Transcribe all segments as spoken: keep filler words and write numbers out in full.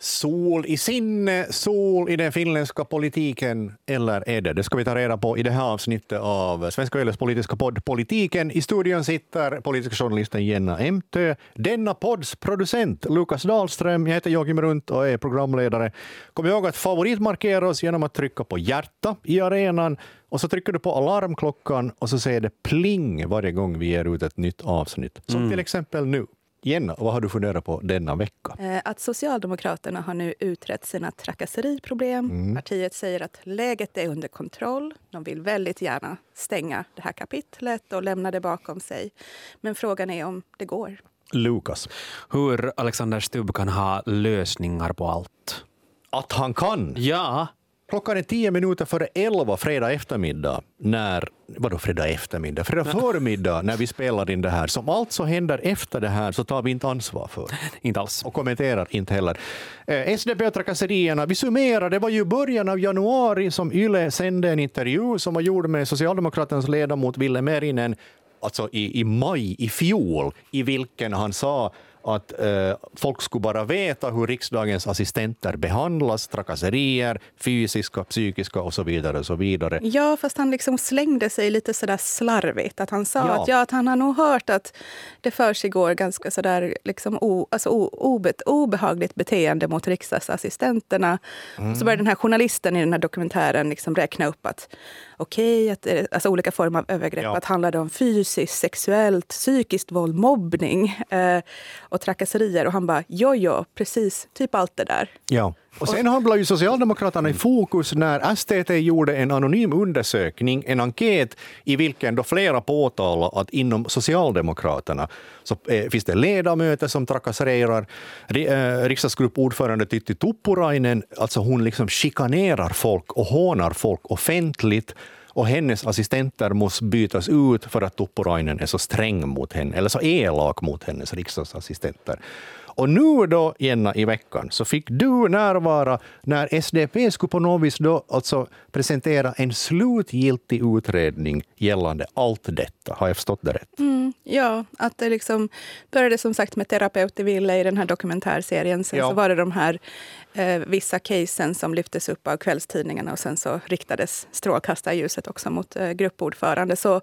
Sol i sinne, sol i den finländska politiken, eller är det? Det ska vi ta reda på i det här avsnittet av Svenska Yles politiska podd Politiken. I studion sitter politiska journalisten Jenna Emtö, denna podds producent Lukas Dahlström. Jag heter Joakim Runt och är programledare. Kom ihåg att favoritmarkera oss genom att trycka på hjärta i arenan och så trycker du på alarmklockan och så säger det pling varje gång vi ger ut ett nytt avsnitt. Som mm. till exempel nu. Jenna, vad har du funderat på denna vecka? Att Socialdemokraterna har nu utrett sina trakasseriproblem. Mm. Partiet säger att läget är under kontroll. De vill väldigt gärna stänga det här kapitlet och lämna det bakom sig. Men frågan är om det går. Lukas. Hur Alexander Stubb kan ha lösningar på allt. Att han kan? Ja. Klockan är tio minuter före elva fredag eftermiddag. När, vadå fredag eftermiddag? Fredag förmiddag när vi spelar in det här. Som allt så händer efter det här så tar vi inte ansvar för. Inte alls. Och kommenterar inte heller. Eh, S D P och trakasserierna. Vi summerar. Det var ju början av januari som Yle sände en intervju som var gjord med Socialdemokraternas ledamot Ville Merinen. Alltså i, i maj i fjol. I vilken han sa att eh, folk skulle bara veta hur riksdagens assistenter behandlas, trakasserier, fysiska, psykiska och så vidare och så vidare. Ja, fast han liksom slängde sig lite sådär slarvigt. Att han sa ja. att, ja, att han har nog hört att det för sig går ganska sådär liksom o, alltså o, obe, obehagligt beteende mot riksdagsassistenterna. Mm. Och så började den här journalisten i den här dokumentären liksom räkna upp att okej, okay, att alltså olika former av övergrepp, ja. Att handlade om fysiskt, sexuellt, psykiskt våld, mobbning eh, och trakasserier. Och han bara, jo, jo, precis, typ allt det där. Ja. Och sen hamnade ju Socialdemokraterna i fokus när S T T gjorde en anonym undersökning, en enkät i vilken då flera påtalar att inom Socialdemokraterna så eh, finns det ledamöter som trakasserar. Eh, riksdagsgruppordförande Tytti Tuppurainen, alltså hon liksom chikanerar folk och hånar folk offentligt. Och hennes assistenter måste bytas ut för att Tuppurainen är så sträng mot henne, eller så elak mot hennes riksdagsassistenter. Och nu då, Jenna, i veckan så fick du närvara när S D P skulle på något vis då alltså presentera en slutgiltig utredning gällande allt detta. Har jag förstått det rätt? Mm, ja, att det liksom började som sagt med terapeut i Ville i den här dokumentärserien. Sen ja. Så var det de här eh, vissa casen som lyftes upp av kvällstidningarna och sen så riktades strålkastarljuset också mot eh, gruppordförande. Så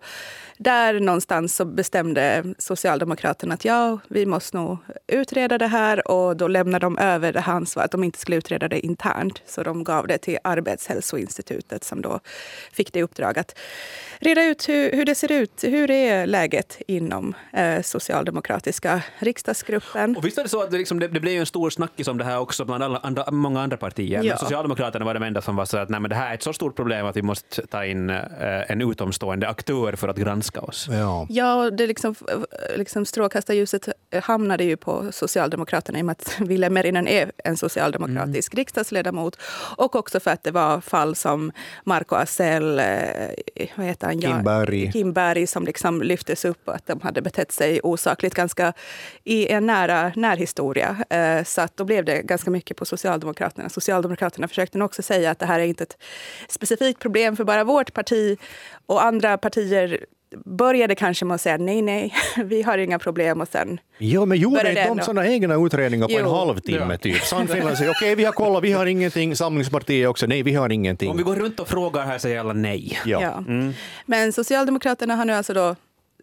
där någonstans så bestämde Socialdemokraterna att ja, vi måste nog utreda det här, och då lämnade de över det här ansvaret att de inte skulle utreda det internt. Så de gav det till Arbetshälsoinstitutet som då fick det uppdrag att reda ut hur, hur det ser ut. Hur är läget inom eh, socialdemokratiska riksdagsgruppen? Och visst är det så att det, liksom, det, det blev ju en stor snackis om det här också bland alla, andra, många andra partier. Ja. Men Socialdemokraterna var de enda som var så att nej, men det här är ett så stort problem att vi måste ta in eh, en utomstående aktör för att granska oss. Ja, ja det liksom, liksom strålkastarljuset hamnade ju på Socialdemokraterna i och med att Ville Merinen är en socialdemokratisk mm. riksdagsledamot, och också för att det var fall som Marco Asell, eh, vad heter han? Kim Berg. Kim Berg som liksom lyftes upp att de hade betett sig osakligt ganska i en nära närhistoria. Eh, så att då blev det ganska mycket på Socialdemokraterna. Socialdemokraterna försökte också säga att det här är inte ett specifikt problem för bara vårt parti, och andra partier började kanske med att säga nej, nej, vi har inga problem, och sen ja, men gjorde inte de sådana egna utredningar på jo. en halvtimme typ. Sannfinland säger okej, okay, vi har kollat, vi har ingenting. Samlingspartiet också, nej, vi har ingenting. Om vi går runt och frågar här säger alla nej. Ja. Ja. Mm. Men Socialdemokraterna har nu alltså då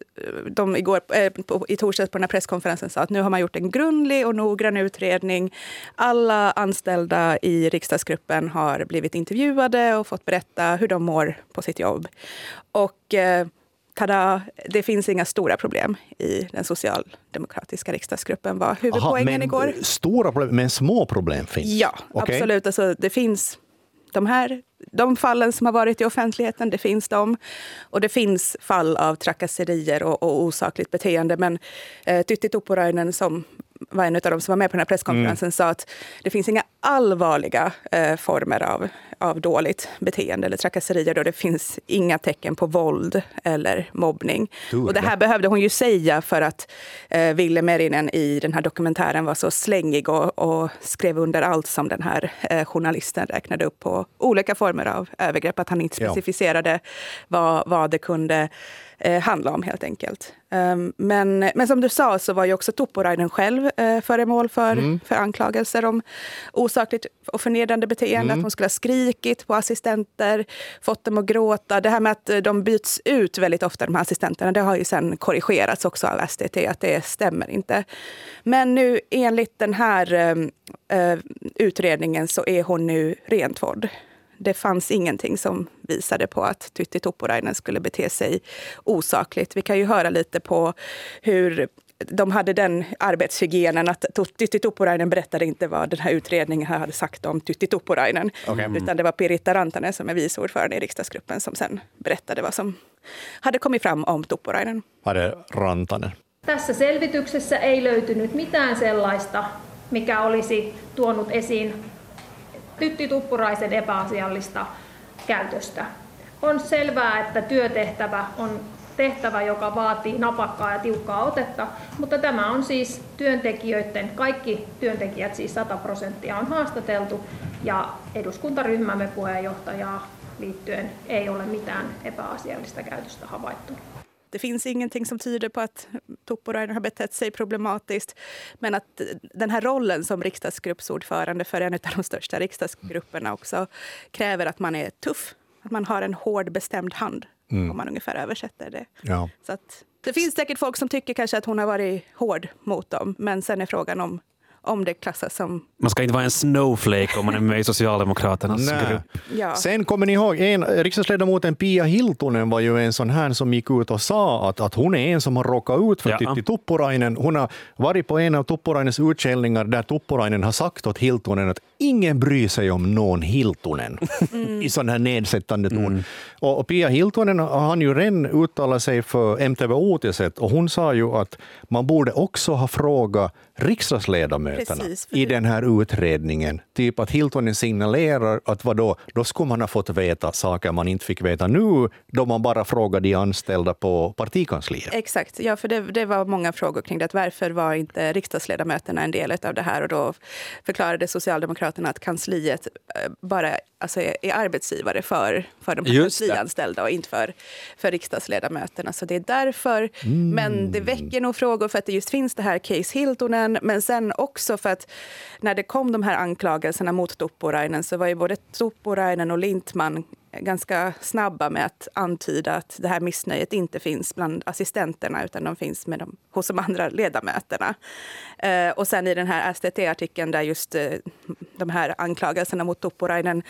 de igår, eh, på, i torsdags på den här presskonferensen sa att nu har man gjort en grundlig och noggrann utredning. Alla anställda i riksdagsgruppen har blivit intervjuade och fått berätta hur de mår på sitt jobb. Och eh, tada, det finns inga stora problem i den socialdemokratiska riksdagsgruppen, var huvudpoängen Aha, men igår. Stora problem, men små problem finns? Ja, okay. Absolut. Alltså, det finns de här de fallen som har varit i offentligheten, det finns de. Och det finns fall av trakasserier och, och osakligt beteende. Men eh, Tytti Tuppurainen, som var en av de som var med på den här presskonferensen, mm. sa att det finns inga allvarliga eh, former av, av dåligt beteende eller trakasserier, då det finns inga tecken på våld eller mobbning. Tur, och det här ja. behövde hon ju säga för att eh, Ville Merinen i den här dokumentären var så slängig och, och skrev under allt som den här eh, journalisten räknade upp på olika former av övergrepp, att han inte specificerade ja. vad, vad det kunde eh, handla om helt enkelt. Um, men, men som du sa så var ju också Tuppurainen själv eh, föremål för, mm. för anklagelser om osakligt och förnedrande beteende. Mm. Att hon skulle ha skrikit på assistenter, fått dem att gråta. Det här med att de byts ut väldigt ofta, de här assistenterna, det har ju sen korrigerats också av S D T att det stämmer inte. Men nu enligt den här eh, utredningen så är hon nu rentvådd. Det fanns ingenting som visade på att Tytti Tuppurainen skulle bete sig osakligt. Vi kan ju höra lite på hur de hade den arbetshygienen att Tytti Tuppurainen berättade inte vad den här utredningen hade sagt om Tytti Tuppurainen. Okay. Utan det var Piritta Rantanen som är vice ordförande i riksdagsgruppen som sen berättade vad som hade kommit fram om Tuppurainen. Hade Rantanen. Tässä selvityksessä ei löytynyt mitään sellaista, mikä olisi tuonut esiin Tytti Tuppuraisen epäasiallista käytöstä. On selvää, että työtehtävä on tehtävä, joka vaatii napakkaa ja tiukkaa otetta, mutta tämä on siis työntekijöiden, kaikki työntekijät, siis sata prosenttia on haastateltu ja eduskuntaryhmämme puheenjohtajaa liittyen ei ole mitään epäasiallista käytöstä havaittu. Det finns ingenting som tyder på att Tuppurainen har betett sig problematiskt. Men att den här rollen som riksdagsgruppsordförande för en av de största riksdagsgrupperna också kräver att man är tuff. Att man har en hård bestämd hand, mm. om man ungefär översätter det. Ja. Så att det finns säkert folk som tycker kanske att hon har varit hård mot dem. Men sen är frågan om om det klassas som... Man ska inte vara en snowflake om man är med i Socialdemokraternas grupp. Ja. Sen kommer ni ihåg, en, riksdagsledamoten Pia Hiltunen var ju en sån här som gick ut och sa att, att hon är en som har råkat ut för ja. Tytti Tuppurainen. Hon har varit på en av Tuppurainens utkällningar där Tuppurainen har sagt åt Hiltunen att ingen bryr sig om någon Hiltunen mm. i sån här nedsättande ton. Mm. Och, och Pia Hiltunen han ju redan uttalat sig för M T V-Uutiset och hon sa ju att man borde också ha frågat riksdagsledamöterna Precis, i den här utredningen. Typ att Hiltunen signalerar att vadå, då skulle man ha fått veta saker man inte fick veta nu då man bara frågade de anställda på partikansliet. Exakt, ja för det, det var många frågor kring det. Att varför var inte riksdagsledamöterna en del av det här? Och då förklarade Socialdemokraterna att kansliet bara alltså, är arbetsgivare för, för de här kanslianställda och inte för, för riksdagsledamöterna. Så det är därför. Mm. Men det väcker nog frågor för att det just finns det här case Hiltunen. Men sen också för att när det kom de här anklagelserna mot Tuppurainen så var ju både Tuppurainen och Lindtman ganska snabba med att antyda att det här missnöjet inte finns bland assistenterna utan de finns med dem, hos de andra ledamöterna. Eh, och sen i den här S D T-artikeln där just eh, de här anklagelserna mot Tuppurainen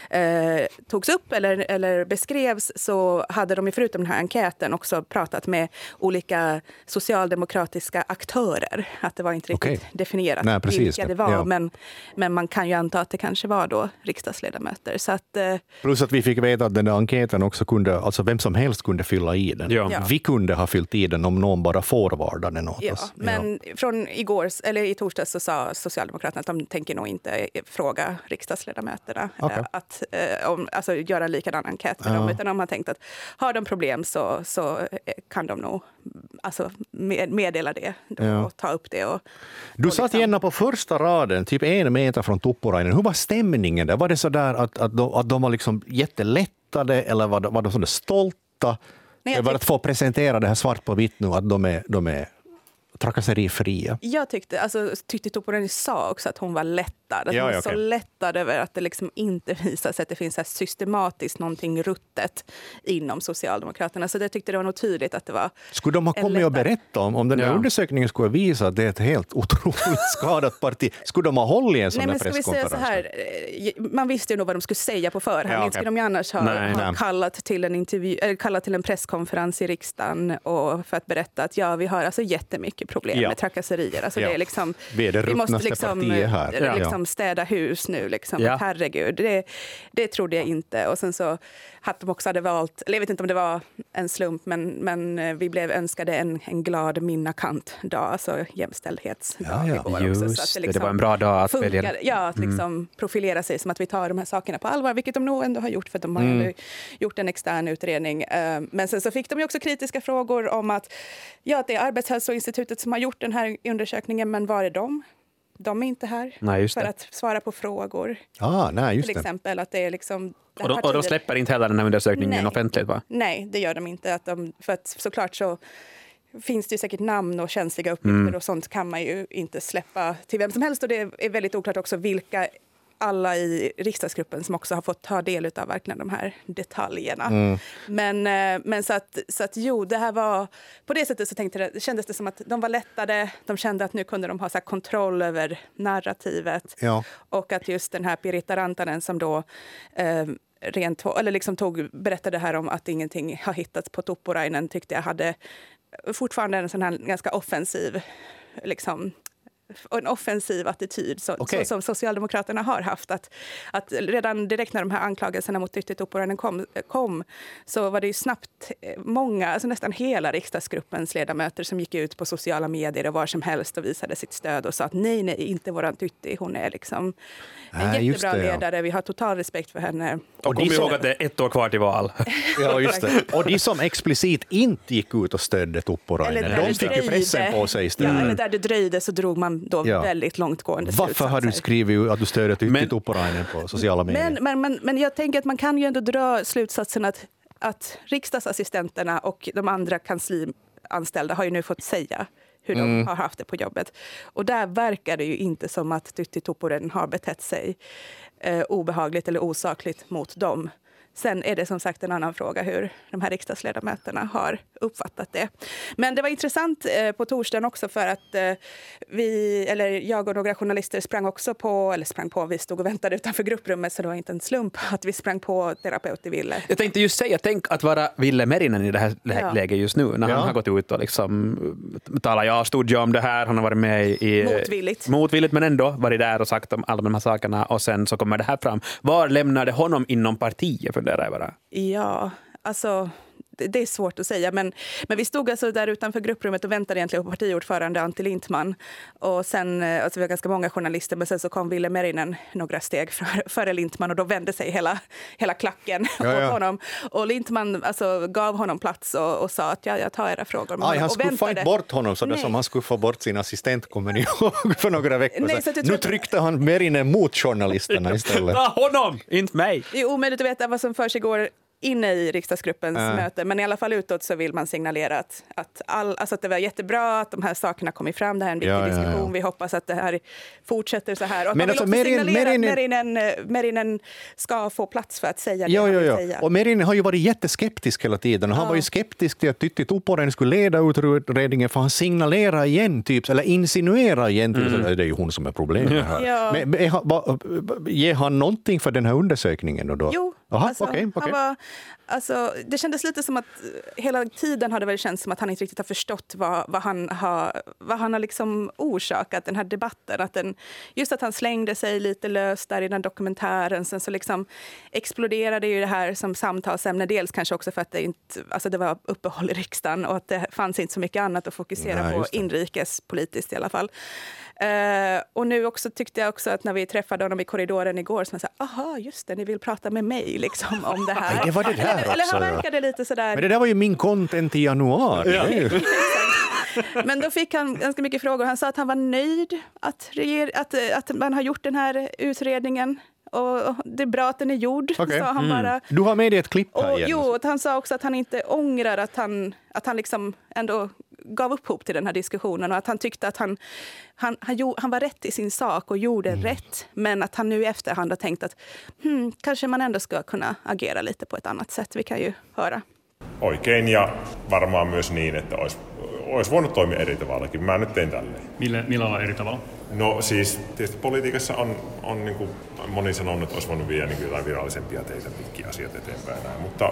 eh, togs upp eller, eller beskrevs så hade de ju förutom den här enkäten också pratat med olika socialdemokratiska aktörer. Att det var inte riktigt okay. definierat Nej, precis vilka det var ja. men, men man kan ju anta att det kanske var då riksdagsledamöter. Så att, eh, Plus att vi fick veta att den där enkäten också kunde, alltså vem som helst kunde fylla i den. Ja. Vi kunde ha fyllt i den om någon bara forwardade den åt ja, oss. Men ja. från igår, eller i torsdags så sa Socialdemokraterna att de tänker nog inte fråga riksdagsledamöterna okay. att eh, om, alltså, göra en likadan enkät med ja. dem, utan de har tänkt att har de problem så, så kan de nog alltså, med, meddela det ja. och ta upp det. Och, du och satt liksom... gärna på första raden, typ en meter från Tuppurainen. Hur var stämningen där? Var det så där att, att, de, att de var liksom jättelättade eller var de, var de så där stolta? Nej, eller var det att få presentera det här svart på vitt nu att de är, de är trakasserifria? Jag tyckte, alltså Tytti Tuppurainen sa också att hon var lättad. Att ja, hon var okay. så lättad över att det liksom inte visar sig att det finns här systematiskt någonting ruttet inom Socialdemokraterna. Så det tyckte det var nog tydligt att det var... Skulle de ha kommit och berätta om, om den här ja. undersökningen skulle visa att det är ett helt otroligt skadat parti? Skulle de ha hållit en sån Nej, men ska presskonferens? Vi säga så här, man visste ju nog vad de skulle säga på förhand. Ja, okay. Inte skulle de ju annars ha, ha kallat, till en intervju, eller kallat till en presskonferens i riksdagen och för att berätta att ja, vi har alltså jättemycket problem ja. med trakasserier. Alltså ja. det är liksom, vi, är det vi måste liksom, här. liksom städa hus nu. Liksom. Ja. Herregud, det, det trodde jag inte. Och sen så att de också hade valt, eller jag vet inte om det var en slump, men, men vi blev önskade en, en glad minnakant-dag, alltså jämställdhetsdag ja, ja. igår Just, också. Så att det, liksom det var en bra dag att funkar, välja. Ja, att liksom mm. profilera sig som att vi tar de här sakerna på allvar, vilket de nog ändå har gjort för att de har mm. ändå gjort en extern utredning. Men sen så fick de ju också kritiska frågor om att ja, det är Arbetshälsoinstitutet som har gjort den här undersökningen, men var är de? de är inte här Nej, för att svara på frågor. Ah, nej, just Till det. exempel att det är liksom... Och de, och de släpper inte heller den här undersökningen Nej. offentligt, va? Nej, det gör de inte. Att de, för att såklart så finns det ju säkert namn och känsliga uppgifter Mm. och sånt kan man ju inte släppa till vem som helst. Och det är väldigt oklart också vilka alla i riksdagsgruppen som också har fått ta del av verkligen de här detaljerna. Mm. Men, eh, men så, att, så att jo, det här var... På det sättet så tänkte det, kändes det som att de var lättade. De kände att nu kunde de ha så här kontroll över narrativet. Ja. Och att just den här Piritta Rantanen som då... Eh, rent, eller liksom tog, berättade här om att ingenting har hittats på Tuppurainen tyckte jag hade fortfarande en sån här ganska offensiv liksom, en offensiv attityd så, okay. så, som Socialdemokraterna har haft. Att, att redan direkt när de här anklagelserna mot Tytti Tuppurainen kom, kom så var det ju snabbt många, alltså nästan hela riksdagsgruppens ledamöter som gick ut på sociala medier och var som helst och visade sitt stöd och sa att nej, nej, inte våran Tytti. Hon är liksom en Nej, jättebra det, ja. ledare. Vi har total respekt för henne. Och kom ihåg att det är ett år kvar till val. Ja, just det. Och de som explicit inte gick ut och stödde Tuppurainen, de fick ju pressen på sig istället. Ja, eller där det dröjde så drog man då Ja. väldigt långtgående Varför slutsatser. har du skrivit att du stöder Tytti Men- Tuppurainen på sociala medier? Men, men, men, men jag tänker att man kan ju ändå dra slutsatsen att, att riksdagsassistenterna och de andra kanslianställda har ju nu fått säga hur Mm. de har haft det på jobbet. Och där verkar det ju inte som att Tytti Tuppurainen har betett sig eh, obehagligt eller osakligt mot dem. Sen är det som sagt en annan fråga hur de här riksdagsledamöterna har uppfattat det. Men det var intressant eh, på torsdagen också för att eh, vi, eller jag och några journalister sprang också på, eller sprang på, vi stod och väntade utanför grupprummet så det var inte en slump att vi sprang på terapeuti Ville. Jag tänkte just säga, tänk att vara Ville Merinen i det här lä- Ja. läget just nu, när Ja. han har gått ut och liksom talat, jag stod ju om det här, han har varit med i... Motvilligt. Motvilligt, men ändå varit där och sagt om alla de här sakerna och sen så kommer det här fram. Var lämnar det honom inom partiet, funderar jag bara. Ja, alltså det, det är svårt att säga. Men, men vi stod alltså där utanför grupprummet och väntade egentligen på partiordförande Antti Lindman. Och sen, alltså vi var ganska många journalister, men sen så kom Ville Merinen några steg före, före Lindman och då vände sig hela, hela klacken Ja, ja. åt honom. Och Lindman alltså, gav honom plats och, och sa att ja, jag tar era frågor. Aj, han och skuffade väntade. inte bort honom så det Nej. som han skuffade bort sin assistent, kommer ni ihåg, för några veckor Nej, sedan. så att jag Nu tror att- tryckte han Merinen mot journalisterna istället. Ta honom, inte mig! Det är omöjligt att veta vad som för sig går inne i riksdagsgruppens Äh. möte, men i alla fall utåt så vill man signalera att, att, all, alltså att det var jättebra att de här sakerna kommit fram, det här är en viktig Ja, ja, ja. diskussion, vi hoppas att det här fortsätter så här. Och att Men man vill alltså, också Merin- signalera Merinen- att Merinen, eh, Merinen ska få plats för att säga det Ja, han ja, vill ja. säga. Och Merinen har ju varit jätteskeptisk hela tiden. Och han Ja. var ju skeptisk till att Tytti Tuppurainen skulle leda utredningen, för han signalerar igen, typ, eller insinuerar igen. Typ, mm. Det är ju hon som är problemet här. Ja. Men, men, är han- va- ger han någonting för den här undersökningen? Då? Jo, Aha, alltså, okej, okej. han var, alltså, det kändes lite som att hela tiden hade väl känts som att han inte riktigt har förstått vad, vad han har, vad han har liksom orsakat den här debatten. Att den, just att han slängde sig lite löst där i den dokumentären. Sen så liksom exploderade ju det här som samtalsämne. Dels kanske också för att det, inte, alltså det var uppehåll i riksdagen och att det fanns inte så mycket annat att fokusera Nej, på just det. inrikespolitiskt i alla fall. Uh, och nu också tyckte jag också att när vi träffade honom i korridoren igår så var jag så här, aha, just det, ni vill prata med mig liksom om det här. Nej, det var det där eller, eller också, han ja. verkade lite sådär. Men det där var ju min content i januari. Det är ju- Men då fick han ganska mycket frågor. Han sa att han var nöjd att, reger, att, att man har gjort den här utredningen. Och det är bra att den är gjord, Okej. sa han bara. Du har med dig ett klipp här Och, igen. jo, att han sa också att han inte ångrar att han, att han liksom ändå gav upphov till den här diskussionen och att han tyckte att han, han, han, jo, han var rätt i sin sak och gjorde Mm. rätt. Men att han nu i efterhand har tänkt att hmm, kanske man ändå ska kunna agera lite på ett annat sätt. Vi kan ju höra. Oikein ja varmaan myös niin, että olisi, olisi voinut toimia eri tavallakin. Mä nyt tein tälleen. Millä, millä lailla eri tavalla? No siis tietysti politiikassa on, on niin kuin moni sanonut, että olisi voinut viedä niin kuin jotain virallisempia teitä pitkiä asiat eteenpäin. Näin. Mutta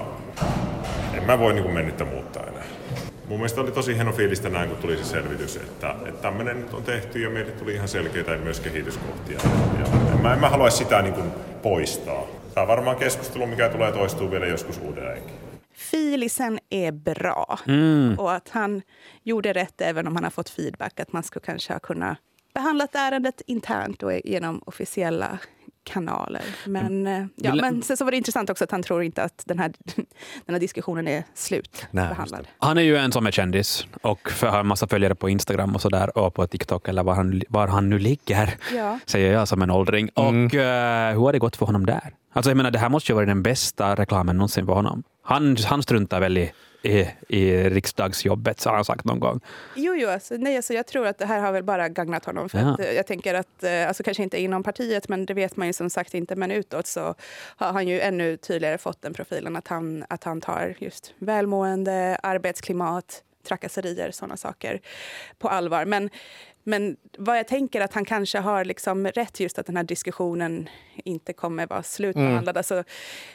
en mä voi niin kuin mennyttä muuttaa enää. Mun mielestä oli tosi hieno fiilistä näin, kun tuli se selvitys, että, että tämmöinen nyt on tehty ja meille tuli ihan selkeitä myös kehityskohtia. Ja en, mä, en mä haluaisi sitä niin kuin poistaa. Tämä on varmaan keskustelu, mikä tulee toistuu vielä joskus uudelleenkin. Filisen är bra och att han gjorde rätt även om han har fått feedback att man skulle kanske ha kunnat behandlat ärendet internt och genom officiella kanaler. Men, mm. ja, men sen så var det intressant också att han tror inte att den här, den här diskussionen är slutbehandlad. Han är ju en som är kändis och har en massa följare på Instagram och sådär och på TikTok eller var han, var han nu ligger, ja. säger jag som en åldring. Mm. Och uh, hur har det gått för honom där? Alltså jag menar, det här måste ju vara den bästa reklamen någonsin för honom. Han, han struntar väl i I, i riksdagsjobbet, så har han sagt någon gång. Jo, jo alltså, nej, alltså, jag tror att det här har väl bara gagnat honom. För ja. att, jag tänker att, alltså, kanske inte inom partiet, men det vet man ju som sagt inte, men utåt så har han ju ännu tydligare fått den profilen att han, att han tar just välmående, arbetsklimat, trakasserier, sådana saker på allvar. Men Men vad jag tänker att han kanske har liksom rätt just att den här diskussionen inte kommer vara slutbehandlad. Mm. Alltså,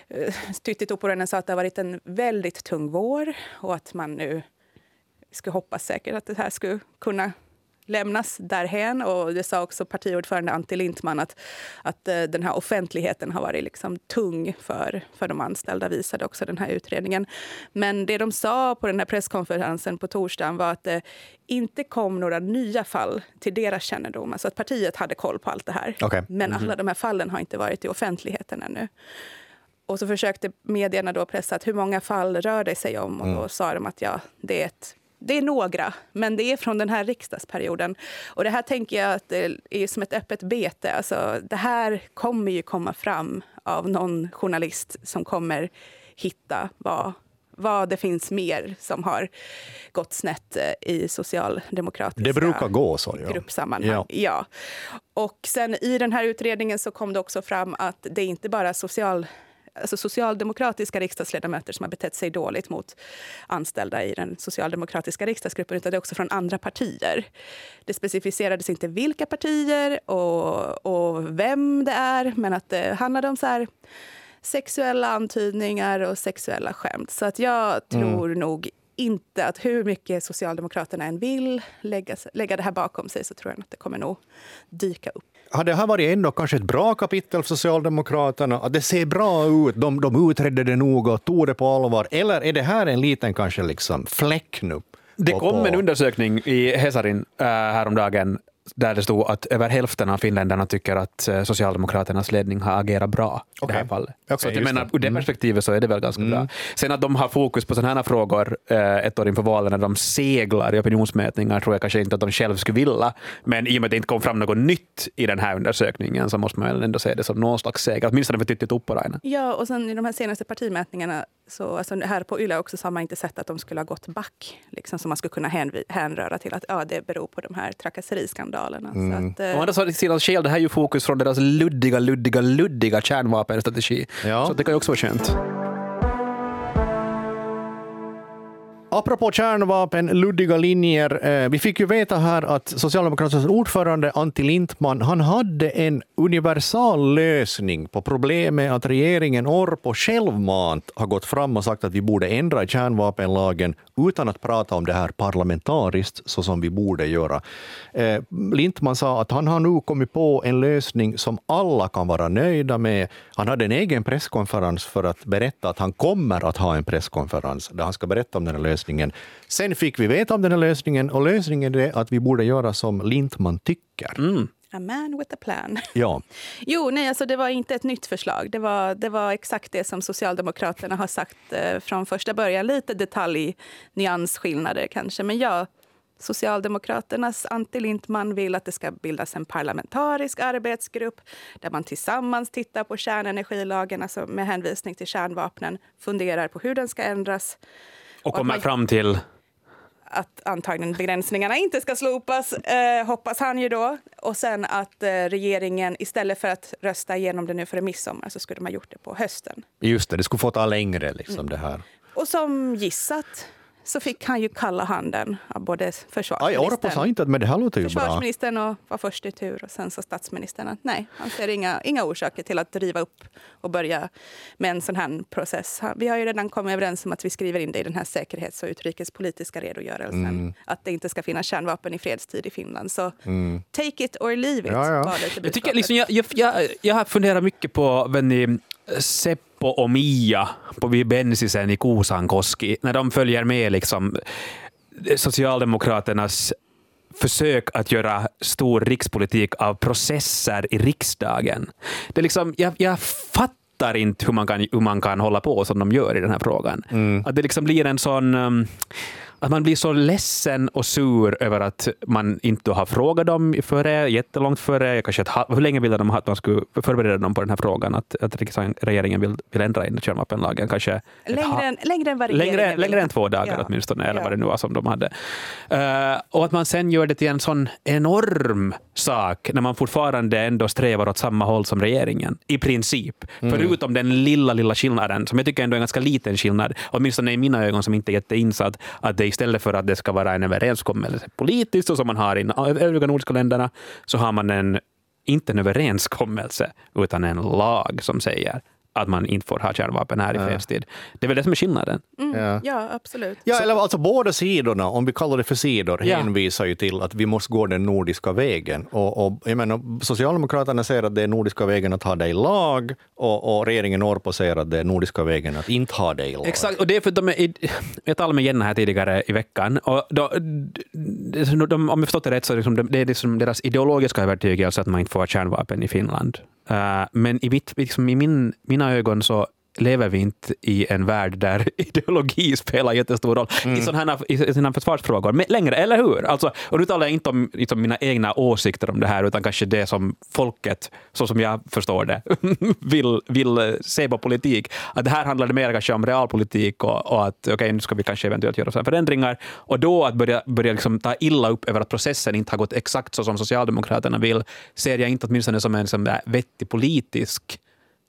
Tytti Tuppurainen sa att det har varit en väldigt tung vår och att man nu ska hoppas säkert att det här skulle kunna lämnas därhen. Och det sa också partiordförande Antti Lindtman att, att den här offentligheten har varit liksom tung för, för de anställda, visade också den här utredningen. Men det de sa på den här presskonferensen på torsdagen var att det inte kom några nya fall till deras kännedom. Alltså att partiet hade koll på allt det här. Okay. Men alla de här fallen har inte varit i offentligheten ännu. Och så försökte medierna då pressa att hur många fall rör det sig om. Och då mm. sa de att ja, det är ett Det är några, men det är från den här riksdagsperioden. Och det här tänker jag att det är som ett öppet bete. Alltså, det här kommer ju komma fram av någon journalist som kommer hitta vad, vad det finns mer som har gått snett i socialdemokratiska det brukar gå så, ja. gruppsammanhang. Ja. Ja. Och sen i den här utredningen så kom det också fram att det är inte bara social Alltså socialdemokratiska riksdagsledamöter som har betett sig dåligt mot anställda i den socialdemokratiska riksdagsgruppen, utan det är också från andra partier. Det specificerades inte vilka partier och, och vem det är, men att det handlade om så här sexuella antydningar och sexuella skämt. Så att jag tror mm. nog inte att hur mycket Socialdemokraterna än vill lägga, lägga det här bakom sig, så tror jag att det kommer nog dyka upp. Har det här varit ändå kanske ett bra kapitel för Socialdemokraterna? Att det ser bra ut, de, de utredde det nog och tog det på allvar. Eller är det här en liten kanske liksom fläck nu? Det kom en undersökning i Hesarin äh, häromdagen där det stod att över hälften av finländarna tycker att Socialdemokraternas ledning har agerat bra i okay. det här fallet. Okay, så jag menar, ur det perspektivet så är det väl ganska mm. bra. Sen att de har fokus på sådana här frågor eh, ett år inför valen när de seglar i opinionsmätningar tror jag kanske inte att de själv skulle vilja. Men i och med att det inte kom fram något nytt i den här undersökningen så måste man väl ändå se det som någon slags seger. Åtminstone för Tytti Tuppurainen. Ja, och sen i de här senaste partimätningarna så alltså här på Yle också så har man inte sett att de skulle ha gått back. Liksom, så man skulle kunna hänv- hänröra till att ja, det beror på de här trakasseriskandalerna. Mm. Så att, och andra sidan skäl, det här är ju fokus från deras luddiga, luddiga, luddiga kärnvapenstrategi. Ja. Så det kan ju också vara skönt. Apropå kärnvapen, luddiga linjer. Vi fick ju veta här att Socialdemokraternas ordförande Antti Lindtman, han hade en universal lösning på problemet att regeringen Orpo självmant har gått fram och sagt att vi borde ändra i kärnvapenlagen utan att prata om det här parlamentariskt så som vi borde göra. Lindtman sa att han har nu kommit på en lösning som alla kan vara nöjda med. Han hade en egen presskonferens för att berätta att han kommer att ha en presskonferens där han ska berätta om den här lösningen. Sen fick vi veta om den här lösningen och lösningen är att vi borde göra som Lindtman tycker. Mm. A man with a plan. Ja. Jo, nej, alltså det var inte ett nytt förslag. Det var, det var exakt det som Socialdemokraterna har sagt eh, från första början. Lite detalj, nyansskillnader kanske. Men ja, Socialdemokraternas Antti Lindtman vill att det ska bildas en parlamentarisk arbetsgrupp där man tillsammans tittar på kärnenergilagen, alltså med hänvisning till kärnvapnen, funderar på hur den ska ändras. Och kommer man, fram till att antagligen begränsningarna inte ska slopas, eh, hoppas han ju då. Och sen att eh, regeringen istället för att rösta igenom det nu för midsommar så skulle man gjort det på hösten. Just det, det skulle få ta längre liksom mm. det här. Och som gissat så fick han ju kalla handen av både försvarsministern. Aj, Orpo sa inte att men det här låter ju bra. Försvarsministern och var först i tur och sen så statsministern att nej, han ser inga, inga orsaker till att driva upp och börja med en sån här process. Vi har ju redan kommit överens om att vi skriver in det i den här säkerhets- och utrikespolitiska redogörelsen. Mm. Att det inte ska finnas kärnvapen i fredstid i Finland. Så mm. take it or leave it. Ja, ja. Jag, tycker, liksom, jag, jag, jag, jag har funderat mycket på vem ni Seppo och Mia på Bensisen i Kuusankoski när de följer med liksom Socialdemokraternas försök att göra stor rikspolitik av processer i riksdagen. Det är liksom, jag, jag fattar inte hur man, kan, hur man kan hålla på som de gör i den här frågan. Mm. Att det liksom blir en sån... Um, att man blir så ledsen och sur över att man inte har frågat dem före, jättelångt före, kanske ett, hur länge ville de att man skulle förbereda dem på den här frågan, att, att regeringen vill, vill ändra in kärnvapenlagen, kanske längre, än, längre än vad regeringen längre, vill. längre än två dagar ja. åtminstone, eller ja. vad det nu var som de hade. Uh, och att man sen gör det till en sån enorm sak när man fortfarande ändå strävar åt samma håll som regeringen, i princip. Mm. Förutom den lilla, lilla skillnaden, som jag tycker ändå är en ganska liten skillnad, åtminstone i mina ögon som inte är jätteinsatt, att det istället för att det ska vara en överenskommelse politiskt och som man har i övriga nordiska länderna, så har man en, inte en överenskommelse utan en lag som säger att man inte får ha kärnvapen här i ja. fredstid. Det är väl det som är skillnaden. Mm. Ja. ja, absolut. Ja, eller alltså båda sidorna, om vi kallar det för sidor, ja. hänvisar ju till att vi måste gå den nordiska vägen. Och, och jag menar, Socialdemokraterna säger att det är nordiska vägen att ha det i lag, och, och regeringen Orpo säger att det är nordiska vägen att inte ha det i lag. Exakt, och det är för att de är, jag talade med Jenna här tidigare i veckan, och då, de, om jag förstått det rätt så är det, liksom, det är liksom deras ideologiska övertygelse att man inte får kärnvapen i Finland. Uh, men i, mitt, liksom i min, mina ögon så lever vi inte i en värld där ideologi spelar jättestor roll mm. i sådana här, i sådana här försvarsfrågor. Men längre, eller hur? Alltså, och nu talar jag inte om liksom, mina egna åsikter om det här, utan kanske det som folket, så som jag förstår det, vill, vill se på politik. Att det här handlar mer kanske om realpolitik och, och att okej, okay, nu ska vi kanske eventuellt göra sådana förändringar. Och då att börja, börja liksom ta illa upp över att processen inte har gått exakt så som Socialdemokraterna vill, ser jag inte åtminstone som en som där vettig politisk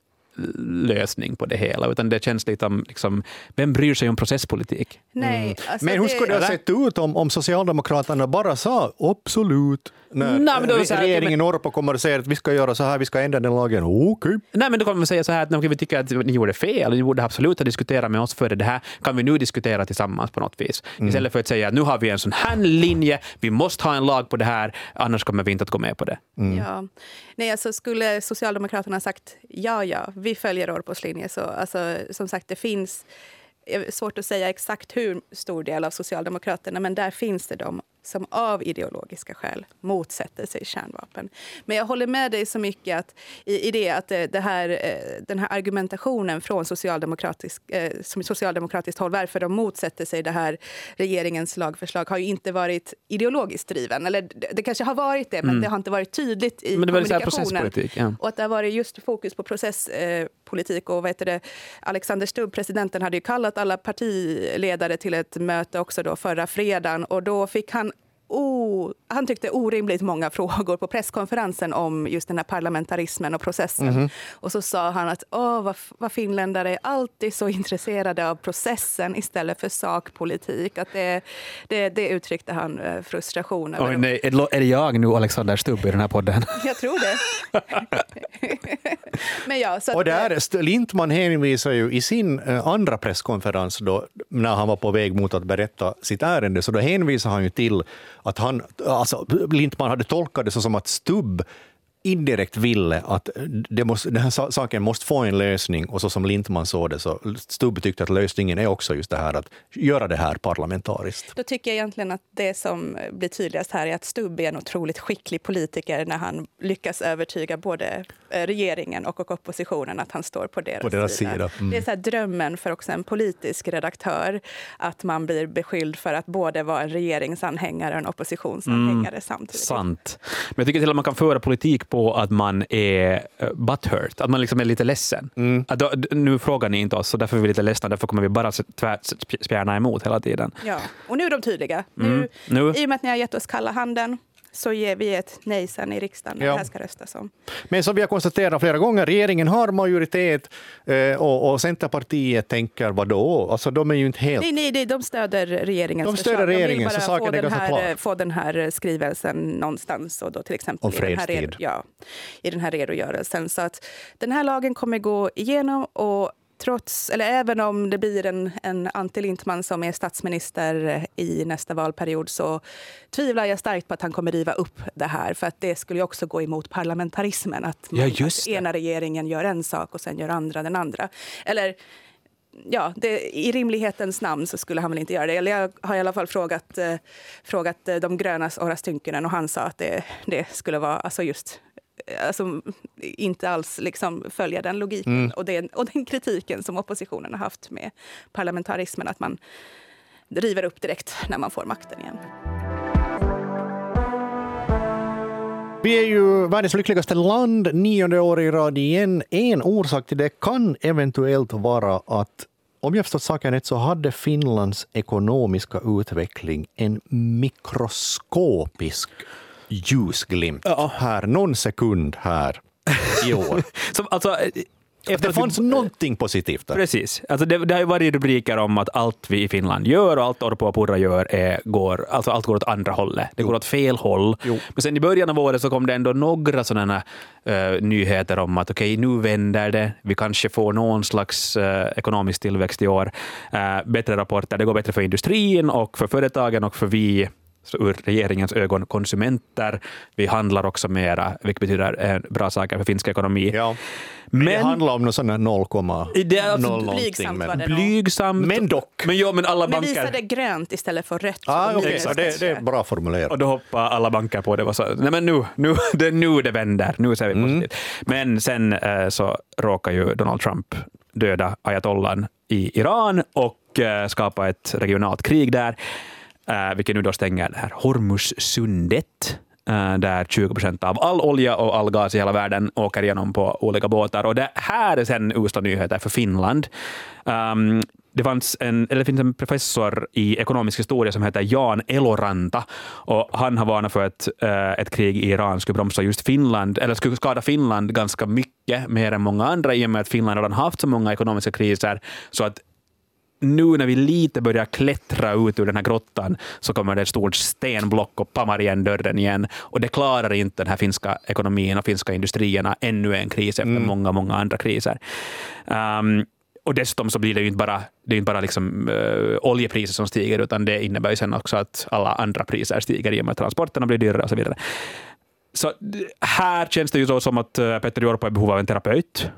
lösning på det hela, utan det känns lite om liksom, vem bryr sig om processpolitik? Nej, mm. alltså men hur det, skulle det ha sett ut om, om Socialdemokraterna bara sa absolut när Nej, men då re- regeringen men... Orpo kommer och säger att vi ska göra så här, vi ska ändra den lagen. Okej. Okay. Nej, men då kommer vi säga så här att när vi tycker att ni gjorde fel, ni borde absolut ha diskuterat med oss före det här, kan vi nu diskutera tillsammans på något vis. Mm. Istället för att säga att nu har vi en sån här linje, vi måste ha en lag på det här, annars kommer vi inte att gå med på det. Mm. Ja. Nej, alltså skulle Socialdemokraterna sagt ja, ja, vi följer Orpos linje, så alltså, som sagt, det finns svårt att säga exakt hur stor del av Socialdemokraterna, men där finns det de som av ideologiska skäl motsätter sig kärnvapen. Men jag håller med dig så mycket att, i, i det att det här, den här argumentationen från socialdemokratisk, eh, som socialdemokratiskt håll, varför de motsätter sig det här regeringens lagförslag, har ju inte varit ideologiskt driven. Eller det, det kanske har varit det, men mm. det har inte varit tydligt i men det var kommunikationen. Ja. Och att det har varit just fokus på processpolitik. Eh, och vad heter det, Alexander Stubb, presidenten, hade ju kallat alla partiledare till ett möte också då förra fredagen, och då fick han Oh, han tyckte orimligt många frågor på presskonferensen om just den här parlamentarismen och processen. Mm-hmm. Och så sa han att åh, vad, vad finländare är alltid så intresserade av processen istället för sakpolitik. Att det, det, det uttryckte han eh, frustration över. Oj, nej, är det jag nu, Alexander Stubb, i den här podden? Jag tror det. Men ja, så att, och där, Lindtman hänvisar ju i sin eh, andra presskonferens då, när han var på väg mot att berätta sitt ärende, så då hänvisar han ju till att han, alltså Lindtman hade tolkat det så som att Stubb indirekt ville att det måste, den här saken måste få en lösning, och så som Lindtman såg det, så Stubb tyckte att lösningen är också just det här att göra det här parlamentariskt. Då tycker jag egentligen att det som blir tydligast här är att Stubb är en otroligt skicklig politiker när han lyckas övertyga både regeringen och oppositionen att han står på deras, på deras sida. sida. Mm. Det är så här drömmen för också en politisk redaktör, att man blir beskylld för att både vara en regeringsanhängare och en oppositionsanhängare mm, samtidigt. Sant. Men jag tycker till att man kan föra politik på att man är butthurt, att man liksom är lite ledsen. Mm. Att då, nu frågar ni inte oss, så därför är vi lite ledsna, därför kommer vi bara spjärna emot hela tiden. Ja, och nu är de tydliga. Mm. Nu, nu. I och med att ni har gett oss kalla handen, så ger vi ett nej sen i riksdagen när ja. det här ska röstas om. Men som vi har konstaterat flera gånger, regeringen har majoritet eh, och, och Centerpartiet tänker vad då? Alltså de är ju inte helt... Nej, nej, nej de stöder regeringens de stöder förslag. Regeringen, de vill bara så få den, här, få den här skrivelsen någonstans, och då till exempel i den, här, ja, i den här redogörelsen. Så att den här lagen kommer gå igenom, och trots, eller även om det blir en, en Antti Lindtman som är statsminister i nästa valperiod, så tvivlar jag starkt på att han kommer riva upp det här, för att det skulle ju också gå emot parlamentarismen, att, man, ja, just att ena regeringen gör en sak och sen gör andra den andra. Eller ja, det, i rimlighetens namn så skulle han väl inte göra det. Eller jag har i alla fall frågat, eh, frågat de grönas Oras Tynkkynen och han sa att det, det skulle vara alltså just alltså, inte alls liksom följa den logiken mm. och, den, och den kritiken som oppositionen har haft med parlamentarismen, att man river upp direkt när man får makten igen. Vi är ju världens lyckligaste land nionde år i rad igen. En orsak till det kan eventuellt vara att, om jag förstått saken rätt, så hade Finlands ekonomiska utveckling en mikroskopisk ljusglimt ja. här, någon sekund här i år. Som, alltså, efter det fanns vi, någonting positivt där. Precis. Alltså det, det har ju varit rubriker om att allt vi i Finland gör och allt Orpo och Purra gör är, går, alltså allt går åt andra hållet. Det jo. går åt fel håll. Jo. Men sen i början av året så kom det ändå några sådana uh, nyheter om att okej, okay, nu vänder det. Vi kanske får någon slags uh, ekonomisk tillväxt i år. Uh, bättre rapporter. Det går bättre för industrin och för företagen och för vi, så ur regeringens ögon, konsumenter. Vi handlar också mera, vilket betyder eh, bra saker för finsk ekonomi. Ja. Men, men det handlar om någon sån här noll komma noll blygsamt var det blygsamt. Men dock. Men, ja, men alla men banker... visade grönt istället för rött. Ah, okay, så det, det är bra formulerat. Och då hoppar alla banker på det. Var så, nej men nu, nu, det, nu det vänder. Nu ser vi positivt. Mm. Men sen eh, så råkar ju Donald Trump döda ayatollan i Iran och eh, skapa ett regionalt krig där. Uh, vilket nu då stänger det här Hormuzsundet, uh, där tjugo procent av all olja och all gas i hela världen åker igenom på olika båtar. Och det här är sen usla nyheter för Finland. Um, det, fanns en, eller det finns en professor i ekonomisk historia som heter Jan Eloranta, och han har varnat för att uh, ett krig i Iran skulle bromsa just Finland, eller skulle skada Finland ganska mycket, mer än många andra, i och med att Finland redan haft så många ekonomiska kriser, så att nu när vi lite börjar klättra ut ur den här grottan så kommer det ett stort stenblock och pammar igen dörren igen. Och det klarar inte den här finska ekonomin och finska industrierna ännu en kris efter mm. många, många andra kriser. Um, och dessutom så blir det ju inte bara, det är inte bara liksom, uh, oljepriser som stiger, utan det innebär ju sen också att alla andra priser stiger i och med att transporterna blir dyrare och så vidare. Så här känns det ju så som att uh, Petteri Orpo är i behov av en terapeut.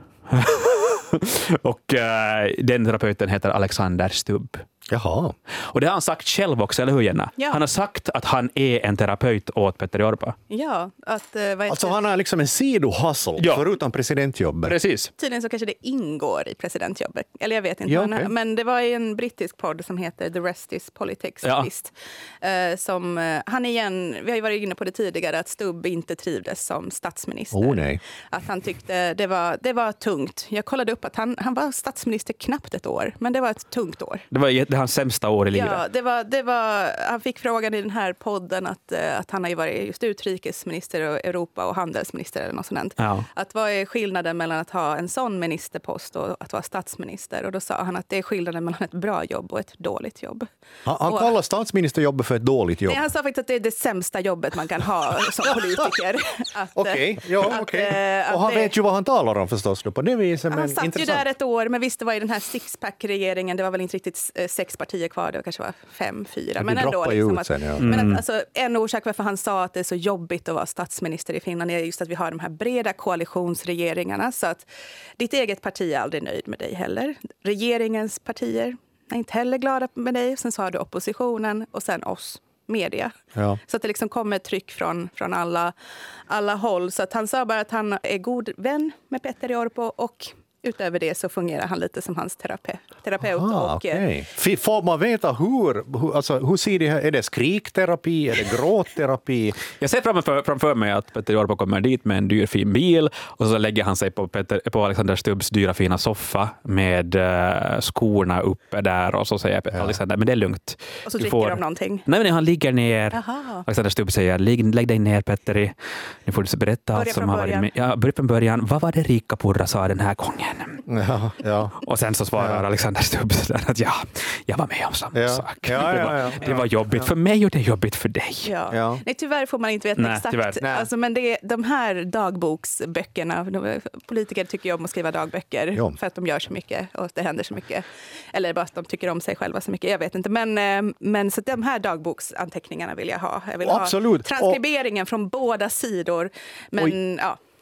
Och uh, den terapeuten heter Alexander Stubb. Jaha. Och det har han sagt själv också, eller hur Jenna? Ja. Han har sagt att han är en terapeut åt Petteri Orpo. Ja, att uh, vad alltså han har liksom en sidohustle ja. förutom presidentjobbet. Precis. Tydligen så kanske det ingår i presidentjobbet. Eller jag vet inte. Ja, han, okay. Men det var en brittisk podd som heter The Rest is Politics. Ja. Visst, uh, som, uh, han igen, vi har ju varit inne på det tidigare, att Stubb inte trivdes som statsminister. Oh, nej. Att han tyckte det var, det var tungt. Jag kollade upp att han, han var statsminister knappt ett år. Men det var ett tungt år. Det var det hans sämsta år i livet. Ja, det var, det var, han fick frågan i den här podden att, att han har ju varit just utrikesminister och Europa och handelsminister eller något sånt. Ja. Att vad är skillnaden mellan att ha en sån ministerpost och att vara statsminister? Och då sa han att det är skillnaden mellan ett bra jobb och ett dåligt jobb. Han, han kallar statsministerjobbet för ett dåligt jobb. Nej, han sa faktiskt att det är det sämsta jobbet man kan ha som politiker. Okej, okay, ja okej. Okay. Och han det, vet ju vad han talar om förstås då på det viset. Han men satt intressant. ju där ett år, men visst det var i den här sixpack-regeringen, det var väl inte riktigt sex partier kvar, det kanske var fem, fyra. Men ändå, liksom att, sen, ja. mm. men att, alltså, en orsak varför han sa att det är så jobbigt att vara statsminister i Finland är just att vi har de här breda koalitionsregeringarna, så att ditt eget parti är aldrig nöjd med dig heller. Regeringens partier är inte heller glada med dig. Sen så har du oppositionen och sen oss, media. Ja. Så att det liksom kommer tryck från, från alla, alla håll. Så att han sa bara att han är god vän med Petteri Orpo och utöver det så fungerar han lite som hans terape- terapeut. Aha, och, okay. Får man veta hur, hur, alltså, hur ser det här? Är det skrikterapi? Är det gråtterapi? Jag ser framför, framför mig att Petteri Orpo kommer dit med en dyr fin bil och så lägger han sig på, Petter, på Alexander Stubbs dyra fina soffa med uh, skorna uppe där och så säger ja. Alexander, men det är lugnt. Och så du dricker får... de någonting? Nej, men han ligger ner. Aha. Alexander Stubb säger, lägg, lägg dig ner Petteri. Nu får du berätta allt som har varit med. Ja, börja från början. Vad var det Rika Purra sa den här gången? Ja, ja. Och sen så svarar ja. Alexander Stubb att ja, jag var med om samma ja. sak. Ja, det, var, ja, ja, det var jobbigt ja. för mig och det är jobbigt för dig. Ja. Ja. Nej, tyvärr får man inte veta Nej, exakt. Alltså, men det är, de här dagboksböckerna, de, politiker tycker ju om att skriva dagböcker jo. för att de gör så mycket och det händer så mycket. Eller bara att de tycker om sig själva så mycket, jag vet inte. Men, men så de här dagboksanteckningarna vill jag ha. Jag vill Absolut. ha transkriberingen och, från båda sidor. Men och, ja.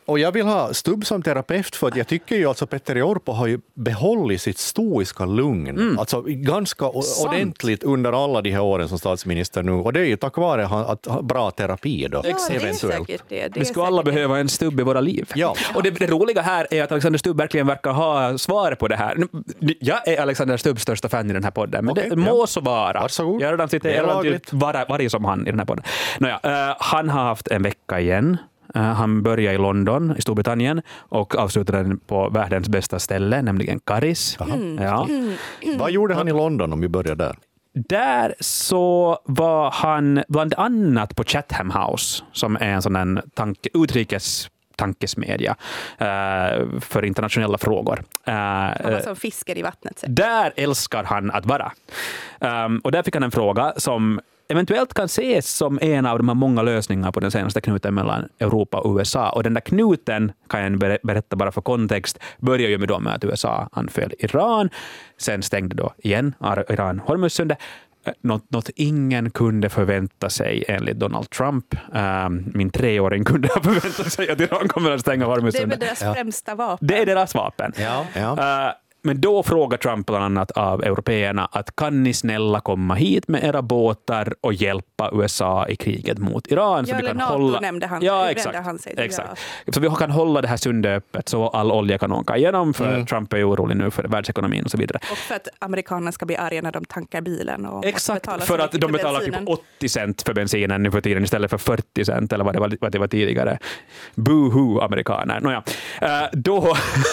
och jag vill ha Stubb som terapeut för att jag tycker ju alltså Petteri Orpo har ju behållit sitt stoiska lugn. Mm. Alltså ganska Sant. ordentligt under alla de här åren som statsminister nu. Och det är ju tack vare att ha bra terapi då. Ja, eventuellt. Det det. Det vi skulle alla behöva en Stubb i våra liv. Ja. Och det, det roliga här är att Alexander Stubb verkligen verkar ha svar på det här. Jag är Alexander Stubbs största fan i den här podden. Men okay, det må ja. så vara. Varsågod. Jag har redan suttit varje var som han i den här podden. Nåja, uh, han har haft en vecka igen. Uh, han började i London i Storbritannien och avslutade den på världens bästa ställe, nämligen Karis. Mm. Ja. Mm. Mm. Vad gjorde han i London om vi börjar där? Där så var han bland annat på Chatham House, som är en sån en tanke, utrikes tankesmedja uh, för internationella frågor. Uh, han var som fiskar i vattnet. Så. Där älskar han att vara. Um, och där fick han en fråga som eventuellt kan ses som en av de här många lösningar på den senaste knuten mellan Europa och U S A. Och den där knuten, kan jag berätta bara för kontext, börjar ju med, då med att U S A anföll Iran. Sen stängde då igen Iran Hormuzsundet. Något, något ingen kunde förvänta sig enligt Donald Trump. Um, min treåring kunde ha förväntat sig att Iran kommer att stänga Hormuzsundet. Det är deras ja. främsta vapen. Det är deras vapen. Ja, ja. Uh, Men då frågar Trump bland annat av européerna att kan ni snälla komma hit med era båtar och hjälpa U S A i kriget mot Iran? Ja, så vi kan NATO hålla... nämnde han. Ja, exakt. Han sig, exakt. Ja. Så vi kan hålla det här sundet öppet så all olja kan åka igenom, för mm. Trump är orolig nu för världsekonomin och så vidare. Och för att amerikanerna ska bli arga när de tankar bilen. Och exakt, för att de betalar typ åttio cent för bensinen nu för tiden istället för fyrtio cent eller vad det var, vad det var tidigare. Boohoo, amerikaner. Nåja. Uh, då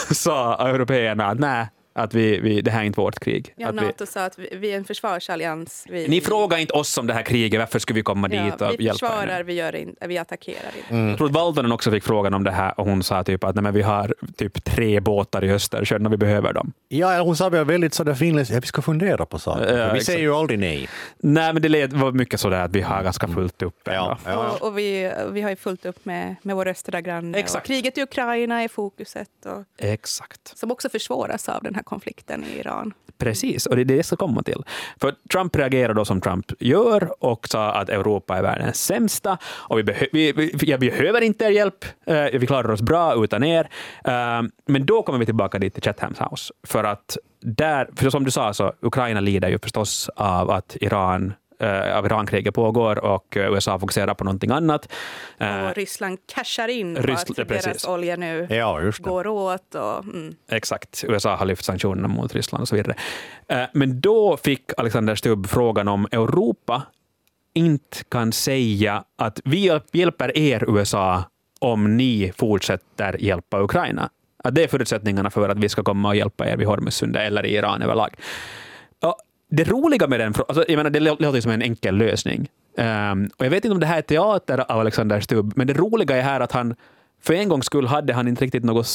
sa européerna att nej, att vi, vi, det här är inte vårt krig. Ja, att NATO vi, sa att vi, vi är en försvarsallians. Vi, ni frågar inte oss om det här kriget, varför ska vi komma ja, dit och vi hjälpa? Vi försvarar, vi, gör in, vi attackerar inte. Mm. Jag tror att Valtonen också fick frågan om det här och hon sa typ att nej, men vi har typ tre båtar i Östersjön och vi behöver dem. Ja, hon sa väldigt sådär finligt, ja, vi ska fundera på saker. Ja, vi säger ju aldrig nej. Nej, men det var mycket sådär att vi har ganska fullt upp. Ja, ja. Och, och vi, vi har ju fullt upp med, med vår östra granne. Exakt. Kriget i Ukraina är fokuset. Och, exakt. Som också försvåras av den här konflikten i Iran. Precis, och det är det jag ska komma till. För Trump reagerar då som Trump gör och sa att Europa är världens sämsta och vi, behö- vi, vi, ja, vi behöver inte er hjälp, uh, vi klarar oss bra utan er. Uh, men då kommer vi tillbaka dit till Chatham House. För att där, för som du sa, så Ukraina lider ju förstås av att Iran Uh, av Irankriget pågår och uh, U S A fokuserar på någonting annat. Uh, och Ryssland cashar in Ryssl- på att deras precis. olja nu ja, just det. går åt. Och, mm. Exakt, U S A har lyft sanktionerna mot Ryssland och så vidare. Uh, men då fick Alexander Stubb frågan om Europa inte kan säga att vi hjälper er U S A om ni fortsätter hjälpa Ukraina. Att det är förutsättningarna för att vi ska komma och hjälpa er vid Hormuzsundet eller i Iran överlag. Och det roliga med den, alltså, jag menar, det låter som en enkel lösning. Um, och jag vet inte om det här är teater av Alexander Stubb, men det roliga är här att han för en gångs skull hade han inte riktigt något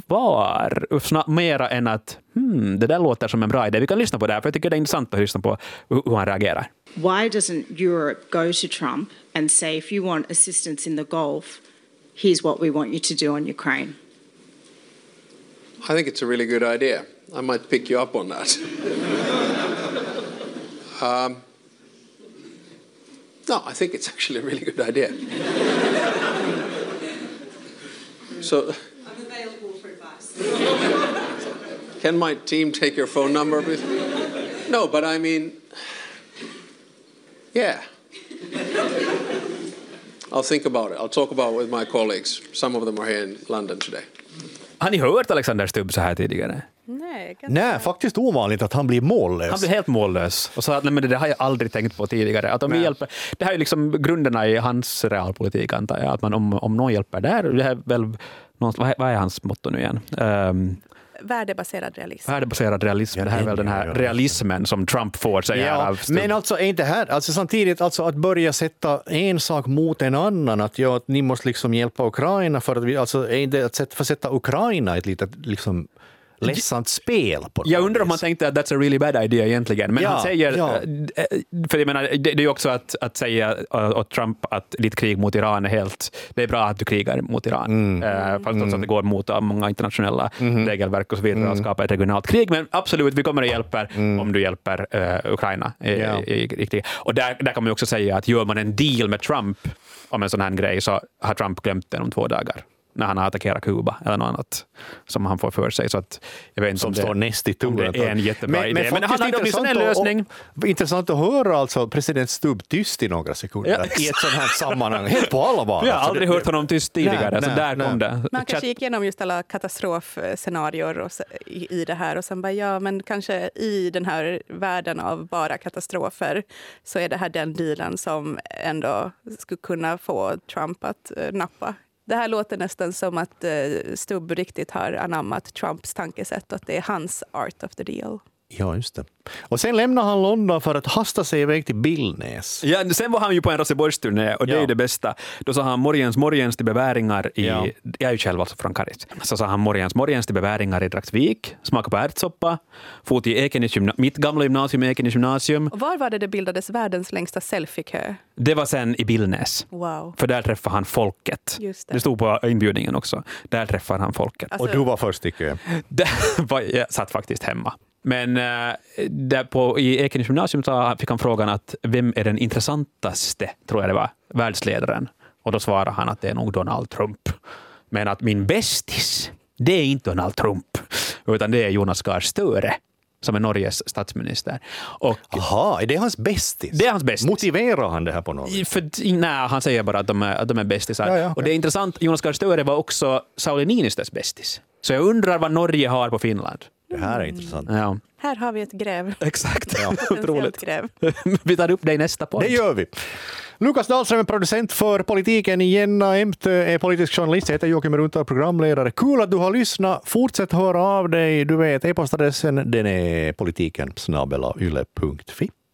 svar. Mera än att hmm, det där låter som en bra idé. Vi kan lyssna på det här, för jag tycker det är intressant att lyssna på hur han reagerar. Why doesn't Europe go to Trump and say, if you want assistance in the Gulf, here's what we want you to do on Ukraine? I think it's a really good idea. I might pick you up on that. um, no, I think it's actually a really good idea. So, I'm available for advice. Can my team take your phone number, please? No, but I mean, yeah. I'll think about it. I'll talk about it with my colleagues. Some of them are here in London today. Har ni hört Alexander Stubb så här tidigare? Nej, nej, faktiskt ovanligt att han blir mållös. Han blir helt mållös. Och så att, nej, men det har jag aldrig tänkt på tidigare. Att om vi hjälper, det här är liksom grunderna i hans realpolitik, antar jag. Att man, om, om någon hjälper där, det är väl, något, vad, är, vad är hans motto nu igen? Um, Värdebaserad realism. Värdebaserad realism. Ja, det här är väl den här realismen som Trump får sig ja, av. Men alltså är inte här, alltså samtidigt alltså att börja sätta en sak mot en annan, att, ja, att ni måste liksom hjälpa Ukraina för att vi, alltså är inte att sätta, sätta Ukraina ett litet liksom ledsamt spel på jag undrar om han tänkte att that's a really bad idea egentligen. Men ja, han säger, ja. för jag menar, det, det är ju också att, att säga åt Trump att ditt krig mot Iran är helt, det är bra att du krigar mot Iran. Mm. Uh, fast mm. att det går mot många internationella mm. regelverk och så vidare mm. att skapa ett regionalt krig. Men absolut, vi kommer att hjälpa mm. om du hjälper uh, Ukraina i, yeah. i, i, i krig. Och där, där kan man ju också säga att gör man en deal med Trump om en sån här grej så har Trump glömt den om två dagar. när han har attackerat Kuba eller något annat som han får för sig. Så att jag vet inte som om det, står näst i turen. Det är en jättebra men, idé. Men, men han hade åtminstone en lösning. Och, intressant att höra alltså president Stubb tyst i några sekunder ja, i ett sånt här sammanhang. Helt på alla bara. Jag har aldrig hört honom tyst tidigare. Nej, så nej, där nej. kom det. Man kanske gick igenom just alla katastrofscenarier och, i, i det här och sen bara ja, men kanske i den här världen av bara katastrofer så är det här den dealen som ändå skulle kunna få Trump att uh, nappa. Det här låter nästan som att uh, Stubb riktigt har anammat Trumps tankesätt och att det är hans art of the deal. Ja, just det. Och sen lämnar han London för att hasta sig iväg till Billnäs. Ja, sen var han ju på en Roseborgsturné och det ja. är det bästa. Då sa han morgens, morgens till beväringar i... Ja. Jag är ju själv alltså från Karis. Så sa han morgens, morgens till beväringar i Dragsvik, smaka på ärtsoppa, fot till Ekenäs gymna- mitt gamla gymnasium, Ekenäs gymnasium. Och var var det det bildades världens längsta selfie-kö? Det var sen i Billnäs. Wow. För där träffade han folket. Just det. Det stod på inbjudningen också. Där träffade han folket. Alltså... Och du var först i kö? Jag satt faktiskt hemma. Men äh, där på, i Ekenäs gymnasium så fick han frågan att vem är den intressantaste, tror jag det var, världsledaren. Och då svarade han att det är nog Donald Trump. Men att min bästis, det är inte Donald Trump, utan det är Jonas Gahr Støre som är Norges statsminister. Och aha, är det hans bästis? Det är hans bästis. Motiverar han det här på något? För, nej, han säger bara att de är, att de är bästisar. Ja, ja, och det är intressant, Jonas Gahr Støre var också Sauli Niinistös bästis. Så jag undrar vad Norge har på Finland. Det här är intressant. Ja. Här har vi ett gräv. Exakt, ja. Otroligt. Gräv. Vi tar upp det i nästa podd. Det gör vi. Lukas Dahlström är producent för Politiken. Jenna Emtö är politisk journalist. Jag heter Joakim Runtar, programledare. Kul att du har lyssnat. Fortsätt höra av dig. Du vet, e-postadressen den är politiken snabel-a yle punkt fi.